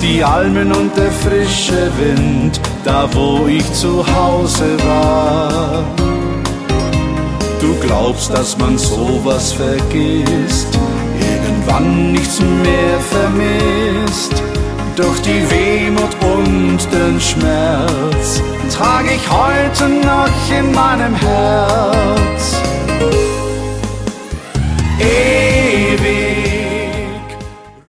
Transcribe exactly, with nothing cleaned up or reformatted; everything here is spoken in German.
die Almen und der frische Wind, da wo ich zu Hause war. Du glaubst, dass man sowas vergisst, irgendwann nichts mehr vermisst. Doch die Wehmut und den Schmerz trag ich heute noch in meinem Herz.